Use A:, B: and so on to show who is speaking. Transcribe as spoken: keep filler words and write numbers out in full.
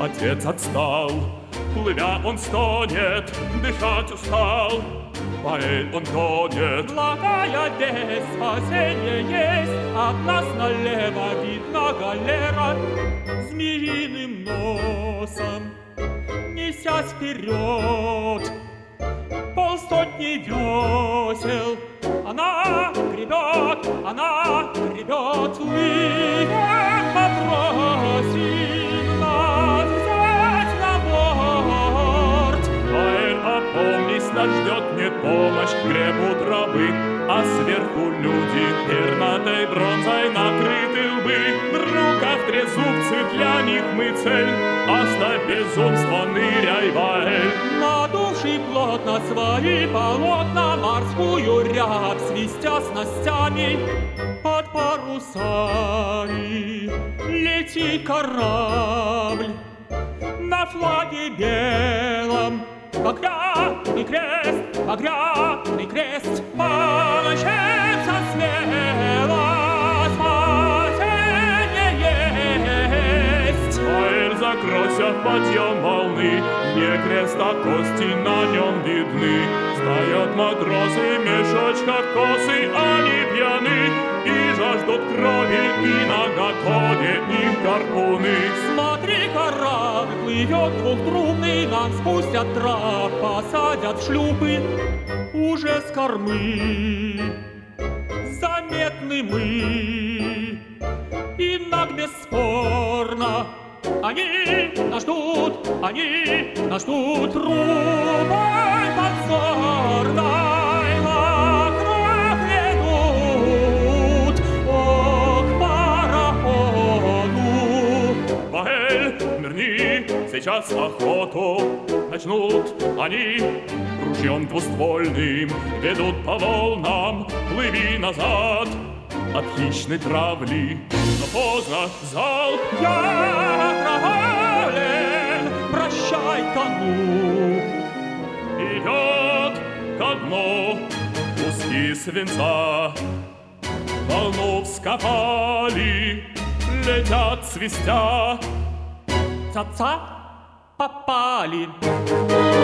A: Отец отстал, плывя он стонет, дышать устал. Поэль он тонет.
B: Благая весть, спасение есть, от нас налево видна галера. Змеиным носом, несясь вперед, полсотни весел. Она гребет, она гребет, плывем попросим нас взять на борт.
A: Поэль, опомнись, нас ждет не помощь, гребут рабы, а сверху люди, пернатой бронзой накрыты лбы. В руках трезубцы, для них мы цель, оставь безумство, ныряй, Ваэль.
B: Надувший плотно свои полотна, морскую рябь свистя снастями, под парусами летит корабль. На флаге белом багряный крест, багряный крест, помчится смело, спасение есть.
A: Поэль, закройся в подъем волны, не крест, а кости на нем видны. Стоят матросы, мешочках косы, они пьяны и жаждут крови, и наготове их гарпуны.
B: Смотри, корабль плывет двухтрубный, нам спустят трап, посадят в шлюпы. Уже с кормы заметны мы, инак бесспорно. Они нас ждут, они нас ждут трубой подзорной, вокруг ведут, о, к пароходу.
A: Поэль, нырни, сейчас охоту начнут они. Ружьем двуствольным ведут по волнам, плыви назад от хищной травли. Но поздно, залп.
B: Я отравлен, прощай, тону.
A: Идет ко дну куски свинца, волну вскопали, летят свистя.
B: Ца-ца, попали.